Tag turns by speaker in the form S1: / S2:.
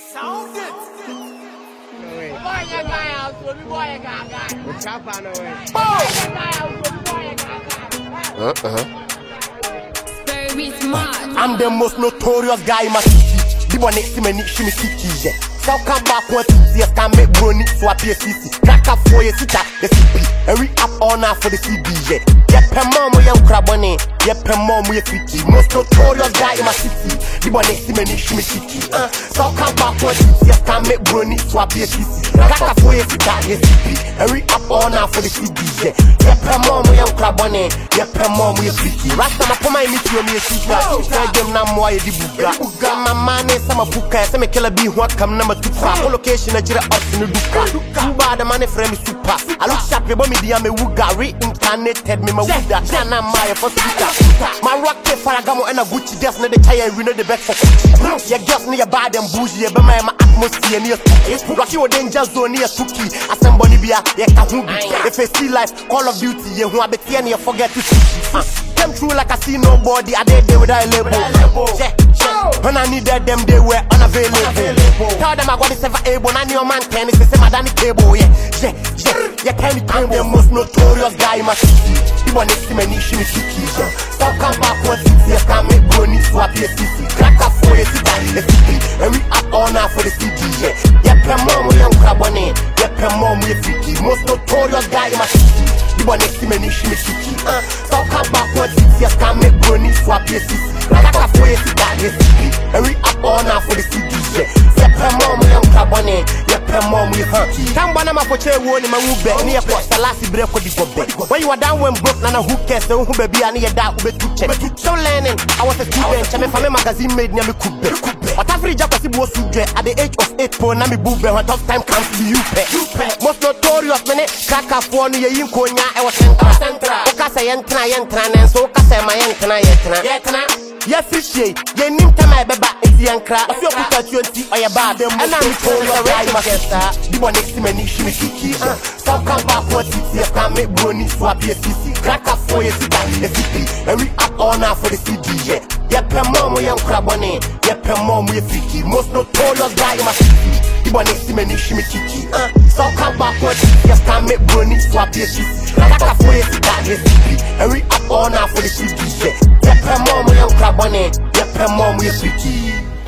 S1: Sound it.
S2: No way.
S3: Boy, you guy out, so we boy, you guy.
S2: The chopper, no way.
S3: Boy, you guy out, so we boy, you guy.
S4: Very smart.
S1: I'm the most notorious guy in my city. The one next to me, she me kiki. So come back one yes, can make brony swap PCC. Crack up for your sister, the CP. Every up all now for the CDJ. Yep, per mom, we young crabonny. Yep, per mom, we fiti. Most notorious guy in my city. The one next to me, she me kiki. So come back one yes, can make brony swap PCC. Crack up for your sister, the CP. Every up all now for the CDJ. Yep, per mom, we young crabonny. Yep, per mom, we fiti. Rasta ma poma imi to me sister. Say them na mo ye di buga. My man is some buka. Say me killer be what come na Tupa, location a jira up in the Duka. Bad man frame super. I look sharp, but me dia me wuga reincarnated me ma wuda. Chana my first speaker. My rock Faragamo and a Gucci just na the tire we know the best for Gucci. Ya girls near bad and bougie, but my atmosphere near Rocky or danger zone near Suki. As somebody be a kahubi. If I see life, Call of Duty, you want to be you forget to see. Came through like I see nobody. I did without a label. When I needed them, they were unavailable. Tell them I got this ever able. I knew man can. It's the same as Danny Cable. Yeah, Kenny Cable, the most notorious guy in my city. The one next to me, she me kiki. So come back one city, I can make brony swap your city. Crack up for your city, and we up all now for the CD. Yeah, per mom, we young crabonny. Yeah, per mom, we freaky. Most notorious guy in my city. The one next to me, she me kiki. So come back one city, I can make brony swap your city. Crack up for your city, and we up all now for the CD. Yeah, per mom, we young crabonny. Yeah, per mom, we Come on, I'm a poche one in my room, near Costa Lassie break for the bob. When you are down when broke, Nana, who cares? Who baby, I need a doubt with two check. So learning, I was a student, and my magazine made near me coupe. What every job was to get at the age of 8 for Nami Boobe, when tough time comes to you. Most notorious minute, crack up for me, in Konya, I was central. Ocasa Yantra, and so Casa, my Yantana. Yes, appreciate. You need to my baby, it's young crap. If you put out your tea or your bad, and I'm told you right, my sister. The one next to me, she me kiki. So come back, what you can make brony swap your city. Crack up for your city, and we up all now for the CD. Yeah, per mom, we young crabonny. Yeah, per mom, we freaky. Most notorious guy in my city. The one next to me, she me kiki. So come back, what you can make brony swap your city. Crack up for your city, and we up all now for the CD. Yeah, per mom, we young crabonny. Yeah, per mom, we freaky.